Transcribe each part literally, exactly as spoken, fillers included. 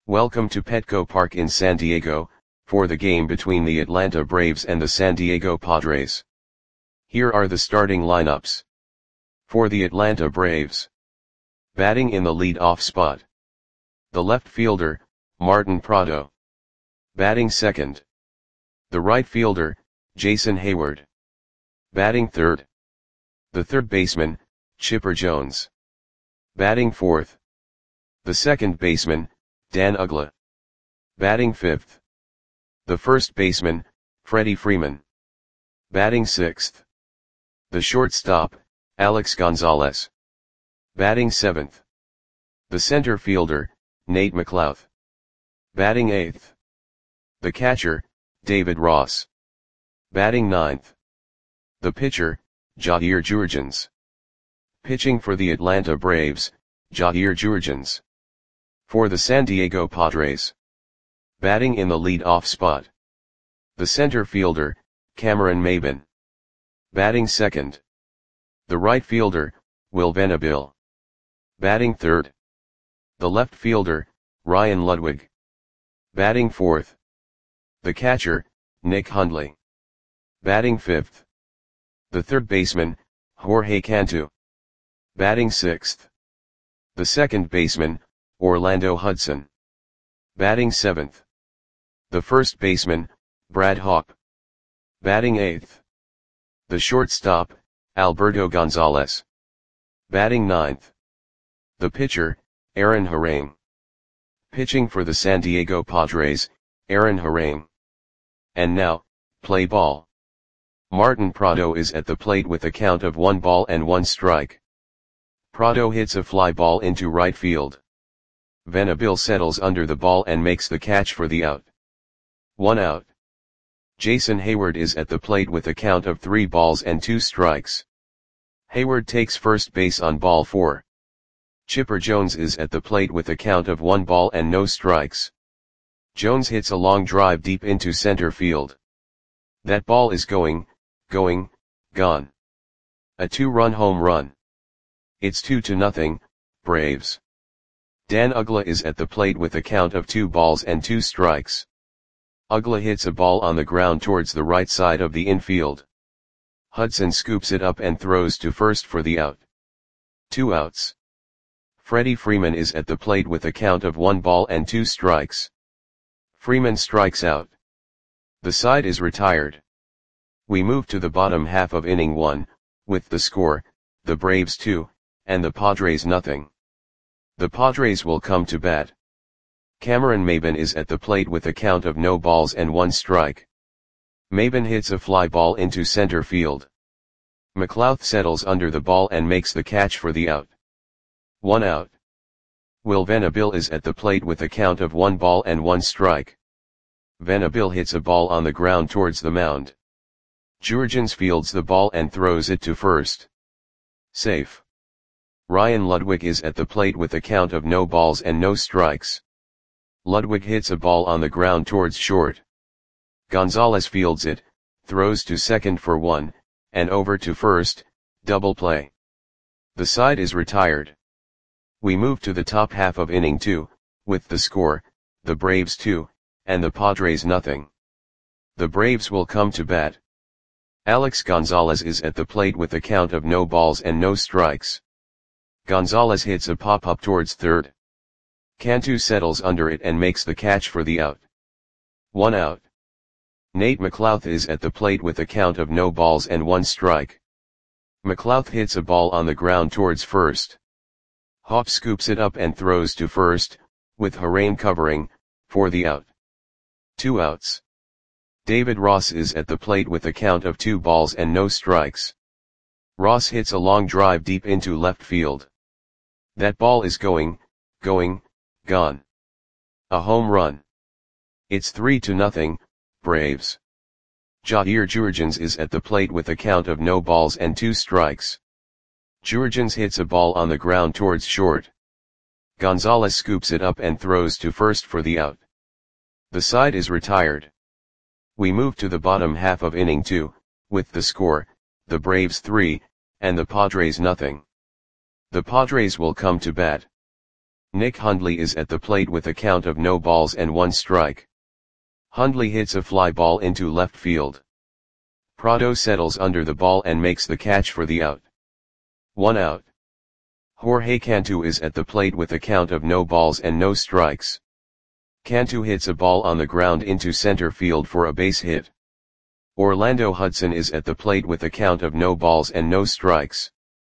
Welcome to Petco Park in San Diego, for the game between the Atlanta Braves and the San Diego Padres. Here are the starting lineups. For the Atlanta Braves. Batting in the lead-off spot. The left fielder, Martin Prado. Batting second. The right fielder, Jason Heyward. Batting third. The third baseman, Chipper Jones. Batting fourth. The second baseman, Dan Uggla. Batting fifth. The first baseman, Freddie Freeman. Batting sixth. The shortstop, Alex Gonzalez. Batting seventh. The center fielder, Nate McLouth. Batting eighth. The catcher, David Ross. Batting ninth. The pitcher, Jair Jurrjens. Pitching for the Atlanta Braves, Jair Jurrjens. For the San Diego Padres. Batting in the lead-off spot. The center fielder, Cameron Maybin. Batting second. The right fielder, Will Venable. Batting third. The left fielder, Ryan Ludwig. Batting fourth. The catcher, Nick Hundley. Batting fifth. The third baseman, Jorge Cantu. Batting sixth. The second baseman, Orlando Hudson. Batting seventh. The first baseman, Brad Hawpe. Batting eighth. The shortstop, Alberto Gonzalez. Batting ninth. The pitcher, Aaron Harang. Pitching for the San Diego Padres, Aaron Harang. And now, play ball. Martin Prado is at the plate with a count of one ball and one strike. Prado hits a fly ball into right field. Venable settles under the ball and makes the catch for the out. One out. Jason Heyward is at the plate with a count of three balls and two strikes. Heyward takes first base on ball four. Chipper Jones is at the plate with a count of one ball and no strikes. Jones hits a long drive deep into center field. That ball is going, going, gone. A two-run home run. It's two to nothing, Braves. Dan Uggla is at the plate with a count of two balls and two strikes. Uggla hits a ball on the ground towards the right side of the infield. Hudson scoops it up and throws to first for the out. Two outs. Freddie Freeman is at the plate with a count of one ball and two strikes. Freeman strikes out. The side is retired. We move to the bottom half of inning one, with the score, the Braves two, and the Padres nothing. The Padres will come to bat. Cameron Maybin is at the plate with a count of no balls and one strike. Maybin hits a fly ball into center field. McLouth settles under the ball and makes the catch for the out. One out. Will Venable is at the plate with a count of one ball and one strike. Venable hits a ball on the ground towards the mound. Jurrjens fields the ball and throws it to first. Safe. Ryan Ludwig is at the plate with a count of no balls and no strikes. Ludwig hits a ball on the ground towards short. Gonzalez fields it, throws to second for one, and over to first, double play. The side is retired. We move to the top half of inning two, with the score, the Braves two, and the Padres nothing. The Braves will come to bat. Alex Gonzalez is at the plate with a count of no balls and no strikes. Gonzalez hits a pop-up towards third. Cantu settles under it and makes the catch for the out. One out. Nate McLouth is at the plate with a count of no balls and one strike. McLouth hits a ball on the ground towards first. Hawpe scoops it up and throws to first, with Harang covering, for the out. Two outs. David Ross is at the plate with a count of two balls and no strikes. Ross hits a long drive deep into left field. That ball is going, going, gone. A home run. It's three to nothing, Braves. Jair Jurrjens is at the plate with a count of no balls and two strikes. Jurrjens hits a ball on the ground towards short. Gonzalez scoops it up and throws to first for the out. The side is retired. We move to the bottom half of inning two, with the score, the Braves three, and the Padres nothing. The Padres will come to bat. Nick Hundley is at the plate with a count of no balls and one strike. Hundley hits a fly ball into left field. Prado settles under the ball and makes the catch for the out. One out. Jorge Cantu is at the plate with a count of no balls and no strikes. Cantu hits a ball on the ground into center field for a base hit. Orlando Hudson is at the plate with a count of no balls and no strikes.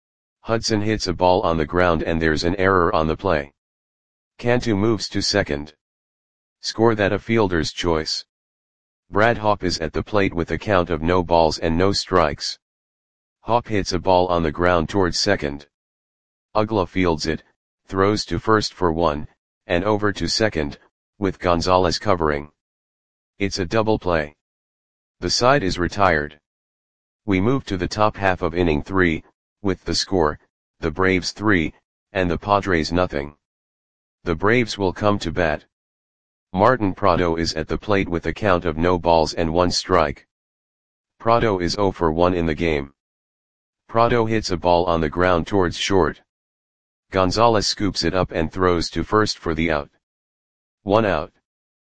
Hudson hits a ball on the ground and there's an error on the play. Cantu moves to second. Score that a fielder's choice. Brad Hawpe is at the plate with a count of no balls and no strikes. Hawpe hits a ball on the ground towards second. Uggla fields it, throws to first for one, and over to second, with Gonzalez covering. It's a double play. The side is retired. We move to the top half of inning three, with the score, the Braves three, and the Padres nothing. The Braves will come to bat. Martin Prado is at the plate with a count of no balls and one strike. Prado is zero for one in the game. Prado hits a ball on the ground towards short. Gonzalez scoops it up and throws to first for the out. One out.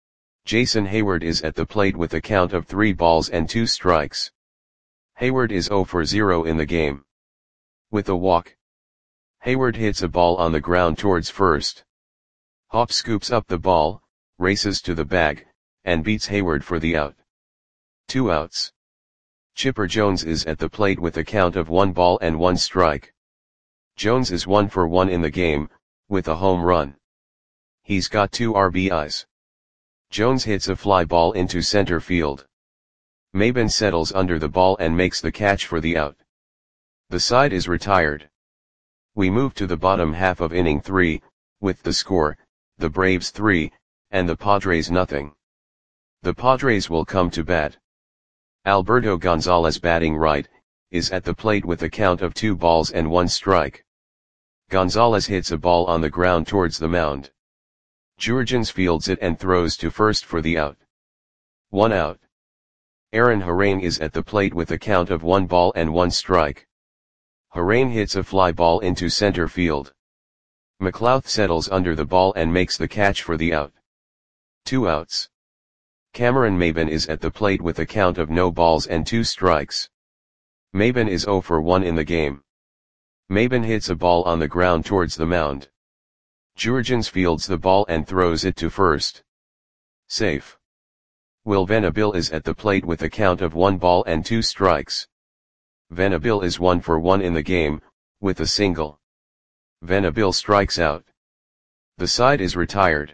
Jason Heyward is at the plate with a count of three balls and two strikes. Heyward is zero for zero in the game. With a walk. Heyward hits a ball on the ground towards first. Hawpe scoops up the ball, races to the bag, and beats Heyward for the out. Two outs. Chipper Jones is at the plate with a count of one ball and one strike. Jones is one for one in the game, with a home run. He's got two R B Is. Jones hits a fly ball into center field. Maben settles under the ball and makes the catch for the out. The side is retired. We move to the bottom half of inning three, with the score, the Braves three, and the Padres nothing. The Padres will come to bat. Alberto Gonzalez, batting right, is at the plate with a count of two balls and one strike. Gonzalez hits a ball on the ground towards the mound. Jurgens fields it and throws to first for the out. One out. Aaron Harane is at the plate with a count of one ball and one strike. Harane hits a fly ball into center field. McLouth settles under the ball and makes the catch for the out. Two outs. Cameron Maben is at the plate with a count of no balls and two strikes. Maben is zero for one in the game. Maben hits a ball on the ground towards the mound. Jurgens fields the ball and throws it to first. Safe. Will Venable is at the plate with a count of one ball and two strikes. Venable is one for one in the game, with a single. Venable strikes out. The side is retired.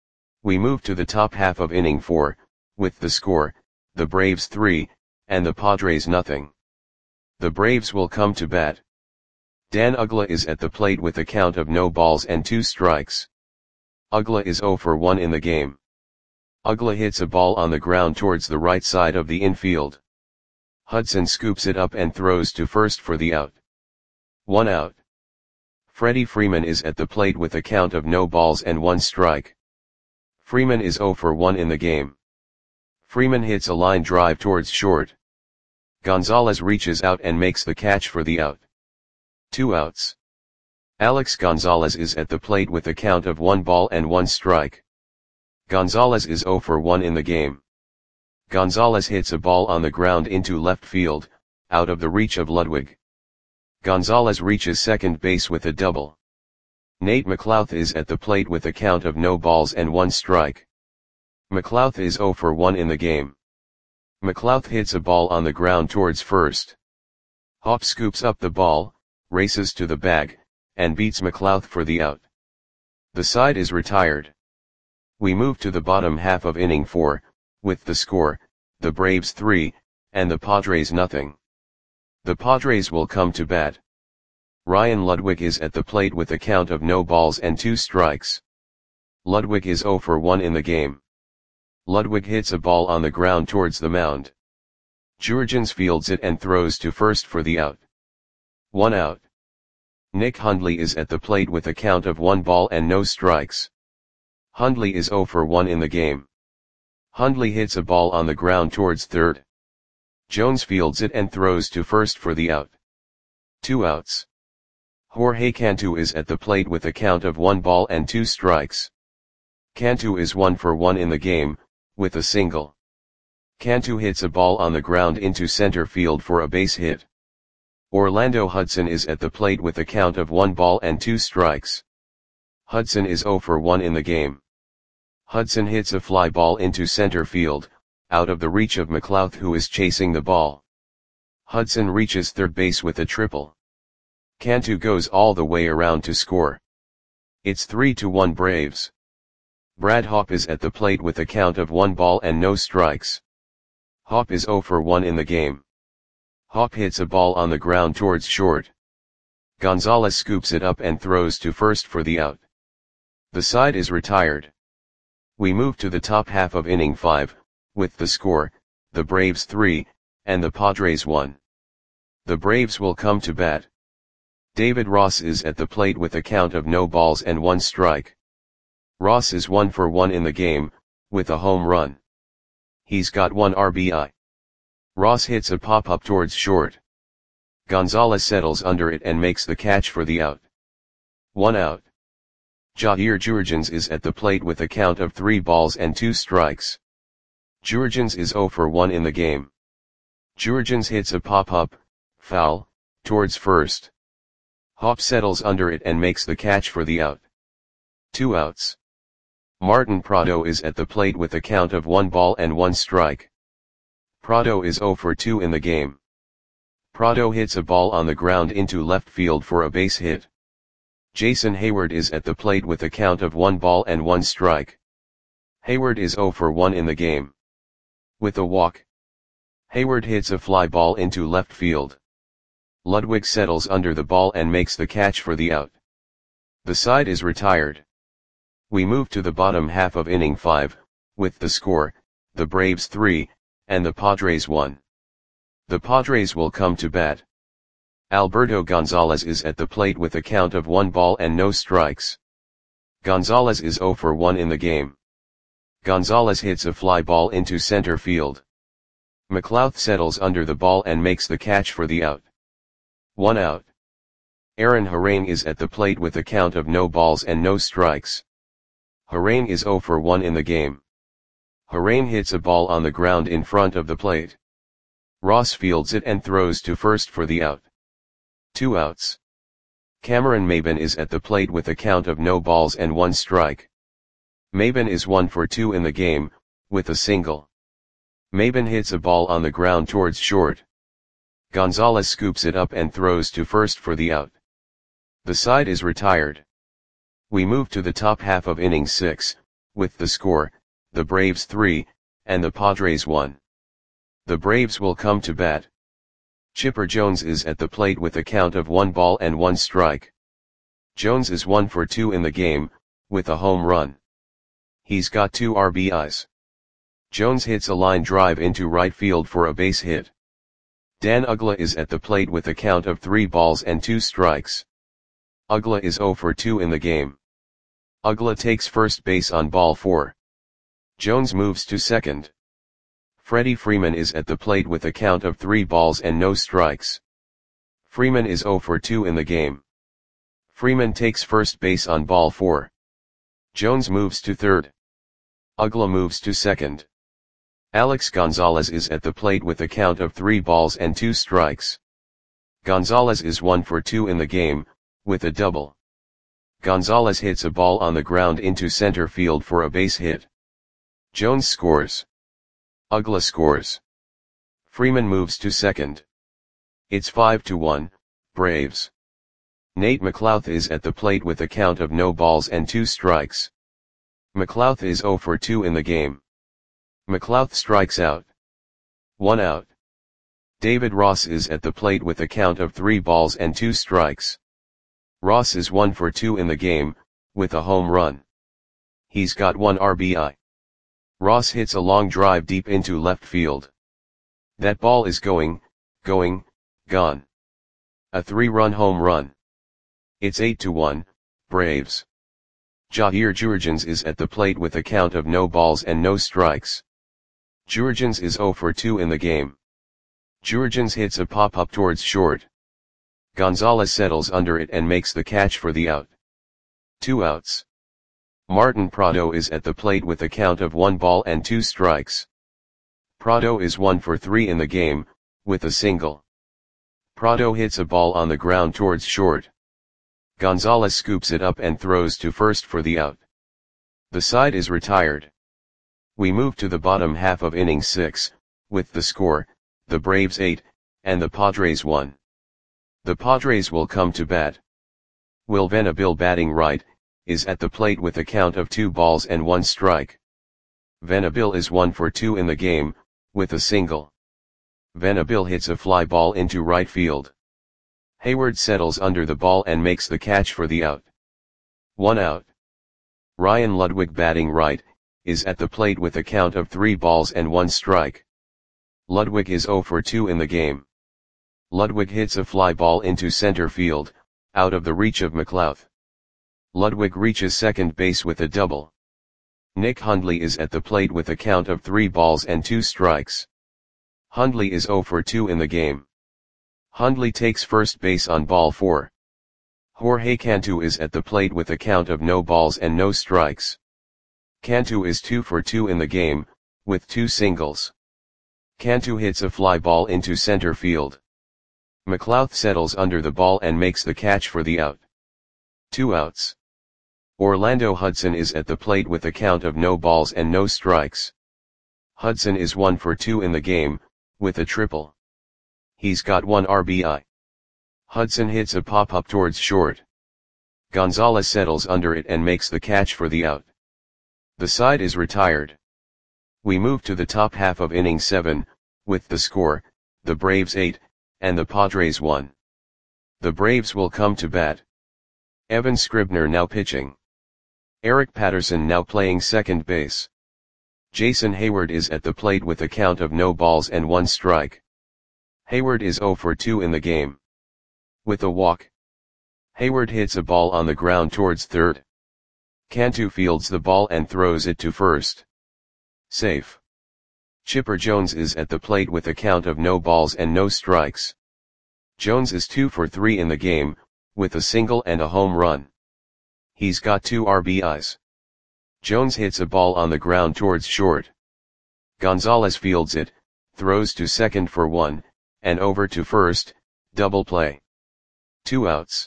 We move to the top half of inning four, with the score, the Braves three, and the Padres nothing. The Braves will come to bat. Dan Uggla is at the plate with a count of no balls and two strikes. Uggla is zero for one in the game. Uggla hits a ball on the ground towards the right side of the infield. Hudson scoops it up and throws to first for the out. One out. Freddie Freeman is at the plate with a count of no balls and one strike. Freeman is zero for one in the game. Freeman hits a line drive towards short. Gonzalez reaches out and makes the catch for the out. Two outs. Alex Gonzalez is at the plate with a count of one ball and one strike. Gonzalez is zero for one in the game. Gonzalez hits a ball on the ground into left field, out of the reach of Ludwig. Gonzalez reaches second base with a double. Nate McLouth is at the plate with a count of no balls and one strike. McLouth is zero for one in the game. McLouth hits a ball on the ground towards first. Hawpe scoops up the ball, races to the bag, and beats McLouth for the out. The side is retired. We move to the bottom half of inning four, with the score, the Braves three, and the Padres nothing. The Padres will come to bat. Ryan Ludwig is at the plate with a count of no balls and two strikes. Ludwig is zero for one in the game. Ludwig hits a ball on the ground towards the mound. Jurgens fields it and throws to first for the out. One out. Nick Hundley is at the plate with a count of one ball and no strikes. Hundley is zero for one in the game. Hundley hits a ball on the ground towards third. Jones fields it and throws to first for the out. Two outs. Jorge Cantu is at the plate with a count of one ball and two strikes. Cantu is one for one in the game, with a single. Cantu hits a ball on the ground into center field for a base hit. Orlando Hudson is at the plate with a count of one ball and two strikes. Hudson is zero for one in the game. Hudson hits a fly ball into center field, out of the reach of McLouth, who is chasing the ball. Hudson reaches third base with a triple. Cantu goes all the way around to score. It's three to one Braves. Brad Hawpe is at the plate with a count of one ball and no strikes. Hawpe is zero for one in the game. Hawpe hits a ball on the ground towards short. Gonzalez scoops it up and throws to first for the out. The side is retired. We move to the top half of inning five, with the score, the Braves three, and the Padres one. The Braves will come to bat. David Ross is at the plate with a count of no balls and one strike. Ross is one for one in the game, with a home run. He's got one R B I. Ross hits a pop-up towards short. Gonzalez settles under it and makes the catch for the out. One out. Jair Jurrjens is at the plate with a count of three balls and two strikes. Jurrjens is zero for one in the game. Jurrjens hits a pop-up, foul, towards first. Hawpe settles under it and makes the catch for the out. Two outs. Martin Prado is at the plate with a count of one ball and one strike. Prado is zero for two in the game. Prado hits a ball on the ground into left field for a base hit. Jason Heyward is at the plate with a count of one ball and one strike. Heyward is zero for one in the game. With a walk. Heyward hits a fly ball into left field. Ludwig settles under the ball and makes the catch for the out. The side is retired. We move to the bottom half of inning five, with the score, the Braves three, and the Padres one. The Padres will come to bat. Alberto Gonzalez is at the plate with a count of one ball and no strikes. Gonzalez is zero for one in the game. Gonzalez hits a fly ball into center field. McLouth settles under the ball and makes the catch for the out. One out. Aaron Harang is at the plate with a count of no balls and no strikes. Harang is zero for one in the game. Harang hits a ball on the ground in front of the plate. Ross fields it and throws to first for the out. Two outs. Cameron Maybin is at the plate with a count of no balls and one strike. Maybin is one for two in the game, with a single. Maybin hits a ball on the ground towards short. Gonzalez scoops it up and throws to first for the out. The side is retired. We move to the top half of inning six, with the score, the Braves three, and the Padres one. The Braves will come to bat. Chipper Jones is at the plate with a count of one ball and one strike. Jones is one for two in the game, with a home run. He's got two R B Is. Jones hits a line drive into right field for a base hit. Dan Uggla is at the plate with a count of three balls and two strikes. Uggla is zero for two in the game. Uggla takes first base on ball four. Jones moves to second. Freddie Freeman is at the plate with a count of three balls and no strikes. Freeman is zero for two in the game. Freeman takes first base on ball four. Jones moves to third. Uggla moves to second. Alex Gonzalez is at the plate with a count of three balls and two strikes. Gonzalez is one for two in the game, with a double. Gonzalez hits a ball on the ground into center field for a base hit. Jones scores. Uggla scores. Freeman moves to second. It's five to one, Braves. Nate McLouth is at the plate with a count of no balls and two strikes. McLouth is zero for two in the game. McLouth strikes out. One out. David Ross is at the plate with a count of three balls and two strikes. Ross is one for two in the game, with a home run. He's got one R B I. Ross hits a long drive deep into left field. That ball is going, going, gone. A three-run home run. It's eight to one, Braves. Jair Jurrjens is at the plate with a count of no balls and no strikes. Jurrjens is zero for two in the game. Jurrjens hits a pop-up towards short. Gonzalez settles under it and makes the catch for the out. Two outs. Martin Prado is at the plate with a count of one ball and two strikes. Prado is one for three in the game, with a single. Prado hits a ball on the ground towards short. Gonzalez scoops it up and throws to first for the out. The side is retired. We move to the bottom half of inning six, with the score, the Braves eight, and the Padres one. The Padres will come to bat. Will Venable, batting right, is at the plate with a count of two balls and one strike. Venable is one for two in the game, with a single. Venable hits a fly ball into right field. Hayward settles under the ball and makes the catch for the out. One out. Ryan Ludwig, batting right, is at the plate with a count of three balls and one strike. Ludwig is zero for two in the game. Ludwig hits a fly ball into center field, out of the reach of McLouth. Ludwig reaches second base with a double. Nick Hundley is at the plate with a count of three balls and two strikes. Hundley is zero for two in the game. Hundley takes first base on ball four. Jorge Cantu is at the plate with a count of no balls and no strikes. Cantu is two for two in the game, with two singles. Cantu hits a fly ball into center field. McLouth settles under the ball and makes the catch for the out. Two outs. Orlando Hudson is at the plate with a count of no balls and no strikes. Hudson is one for two in the game, with a triple. He's got one R B I. Hudson hits a pop-up towards short. Gonzalez settles under it and makes the catch for the out. The side is retired. We move to the top half of inning seven, with the score, the Braves eight, and the Padres one. The Braves will come to bat. Evan Scribner now pitching. Eric Patterson now playing second base. Jason Hayward is at the plate with a count of no balls and one strike. Hayward is zero for two in the game. With a walk. Hayward hits a ball on the ground towards third. Cantu fields the ball and throws it to first. Safe. Chipper Jones is at the plate with a count of no balls and no strikes. Jones is two for three in the game, with a single and a home run. He's got two R B Is. Jones hits a ball on the ground towards short. Gonzalez fields it, throws to second for one, and over to first, double play. Two outs.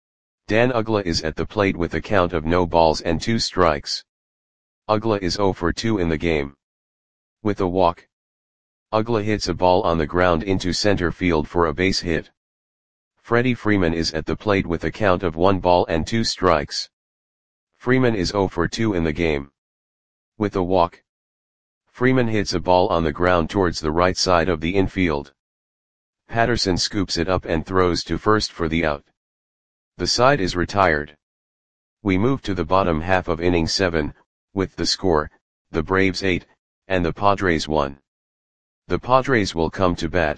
Dan Uggla is at the plate with a count of no balls and two strikes. Uggla is zero for two in the game. With a walk. Uggla hits a ball on the ground into center field for a base hit. Freddie Freeman is at the plate with a count of one ball and two strikes. Freeman is zero for two in the game. With a walk. Freeman hits a ball on the ground towards the right side of the infield. Patterson scoops it up and throws to first for the out. The side is retired. We move to the bottom half of inning seven, with the score, the Braves eight, and the Padres one. The Padres will come to bat.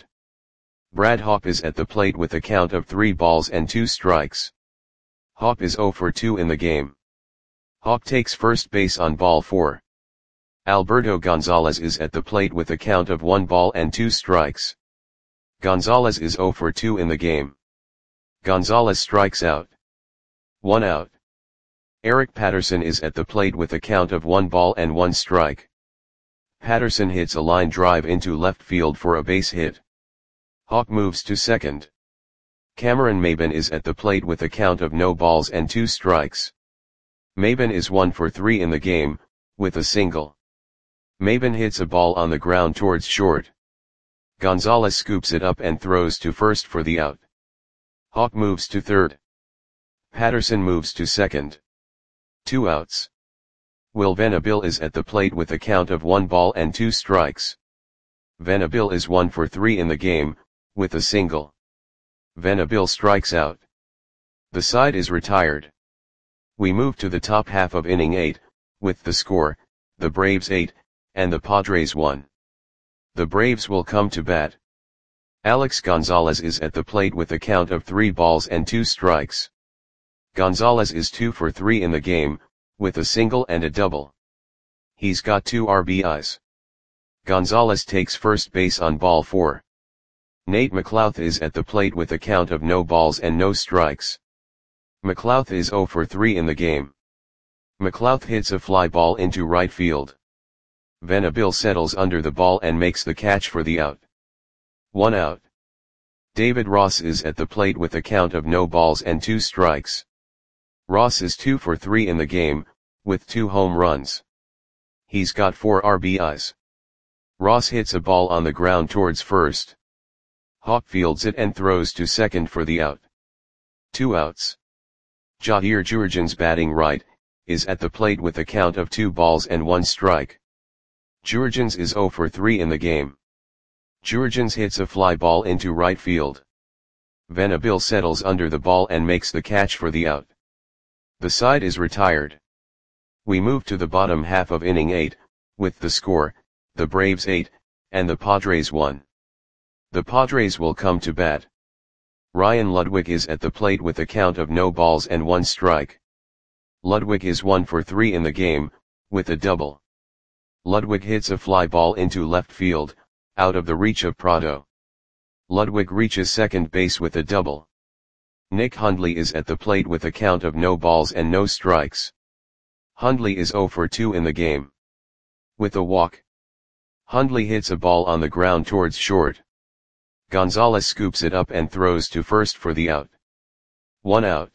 Brad Hawpe is at the plate with a count of three balls and two strikes. Hawpe is zero for two in the game. Hawpe takes first base on ball four. Alberto Gonzalez is at the plate with a count of one ball and two strikes. Gonzalez is zero for two in the game. Gonzalez strikes out. One out. Eric Patterson is at the plate with a count of one ball and one strike. Patterson hits a line drive into left field for a base hit. Hawpe moves to second. Cameron Maybin is at the plate with a count of no balls and two strikes. Maybin is one for three in the game, with a single. Maybin hits a ball on the ground towards short. Gonzalez scoops it up and throws to first for the out. Hawpe moves to third. Patterson moves to second. Two outs. Will Venable is at the plate with a count of one ball and two strikes. Venable is one for three in the game, with a single. Venable strikes out. The side is retired. We move to the top half of inning eight, with the score, the Braves eight, and the Padres one. The Braves will come to bat. Alex Gonzalez is at the plate with a count of three balls and two strikes. Gonzalez is two for three in the game, with a single and a double. He's got two R B Is. Gonzalez takes first base on ball four. Nate McLouth is at the plate with a count of no balls and no strikes. McLouth is zero for three in the game. McLouth hits a fly ball into right field. Venable settles under the ball and makes the catch for the out. One out. David Ross is at the plate with a count of no balls and two strikes. Ross is two for three in the game, with two home runs. He's got four R B Is. Ross hits a ball on the ground towards first. Hawk fields it and throws to second for the out. Two outs. Jair Jurrjens, batting right, is at the plate with a count of two balls and one strike. Jurrjens is zero for three in the game. Jurrjens hits a fly ball into right field. Venable settles under the ball and makes the catch for the out. The side is retired. We move to the bottom half of inning eight, with the score, the Braves eight, and the Padres one. The Padres will come to bat. Ryan Ludwig is at the plate with a count of no balls and one strike. Ludwig is one for three in the game, with a double. Ludwig hits a fly ball into left field, out of the reach of Prado. Ludwig reaches second base with a double. Nick Hundley is at the plate with a count of no balls and no strikes. Hundley is zero for two in the game. With a walk. Hundley hits a ball on the ground towards short. Gonzalez scoops it up and throws to first for the out. One out.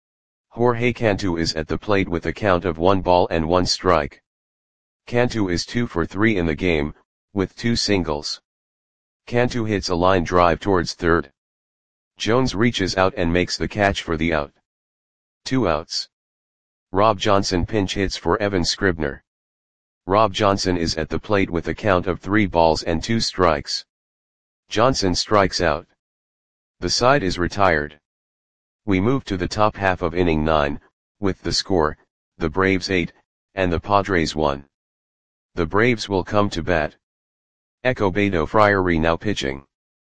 Jorge Cantu is at the plate with a count of one ball and one strike. Cantu is two for three in the game, with two singles. Cantu hits a line drive towards third. Jones reaches out and makes the catch for the out. Two outs. Rob Johnson pinch hits for Evan Scribner. Rob Johnson is at the plate with a count of three balls and two strikes. Johnson strikes out. The side is retired. We move to the top half of inning nine, with the score, the Braves eight, and the Padres one. The Braves will come to bat. Ecobedo Friary now pitching.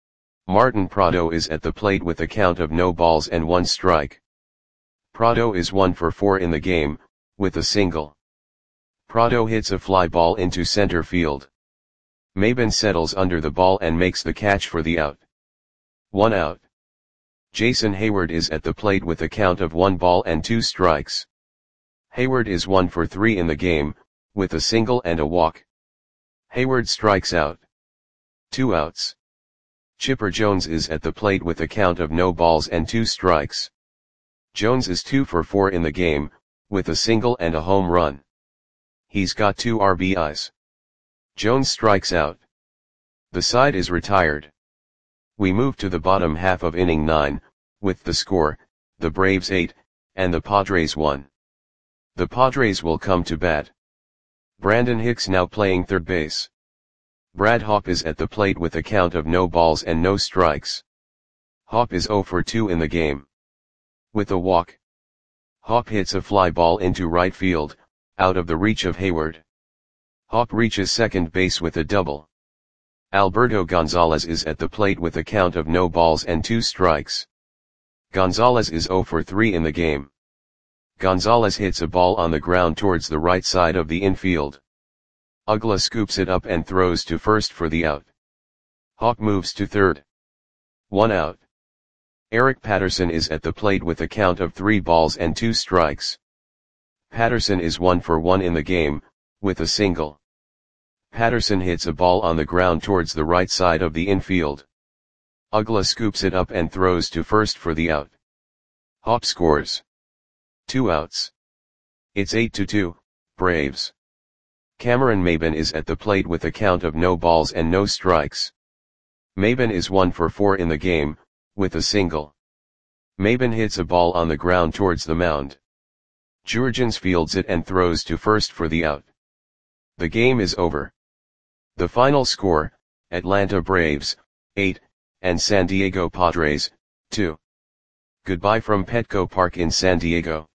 Martin Prado is at the plate with a count of no balls and one strike. Prado is one for four in the game, with a single. Prado hits a fly ball into center field. Maben settles under the ball and makes the catch for the out. One out. Jason Hayward is at the plate with a count of one ball and two strikes. Hayward is one for three in the game, with a single and a walk. Hayward strikes out. Two outs. Chipper Jones is at the plate with a count of no balls and two strikes. Jones is two for four in the game, with a single and a home run. He's got two R B Is. Jones strikes out. The side is retired. We move to the bottom half of inning nine, with the score, the Braves eight, and the Padres one. The Padres will come to bat. Brandon Hicks now playing third base. Brad Hawpe is at the plate with a count of no balls and no strikes. Hawpe is zero for two in the game. With a walk. Hawpe hits a fly ball into right field, out of the reach of Hayward. Hawpe reaches second base with a double. Alberto Gonzalez is at the plate with a count of no balls and two strikes. Gonzalez is zero for three in the game. Gonzalez hits a ball on the ground towards the right side of the infield. Uggla scoops it up and throws to first for the out. Hawpe moves to third. One out. Eric Patterson is at the plate with a count of three balls and two strikes. Patterson is one for one in the game, with a single. Patterson hits a ball on the ground towards the right side of the infield. Uggla scoops it up and throws to first for the out. Hawpe scores. Two outs. It's eight to two, Braves. Cameron Maben is at the plate with a count of no balls and no strikes. Maben is one for four in the game, with a single. Maben hits a ball on the ground towards the mound. Jurrjens fields it and throws to first for the out. The game is over. The final score, Atlanta Braves, eight, and San Diego Padres, two. Goodbye from Petco Park in San Diego.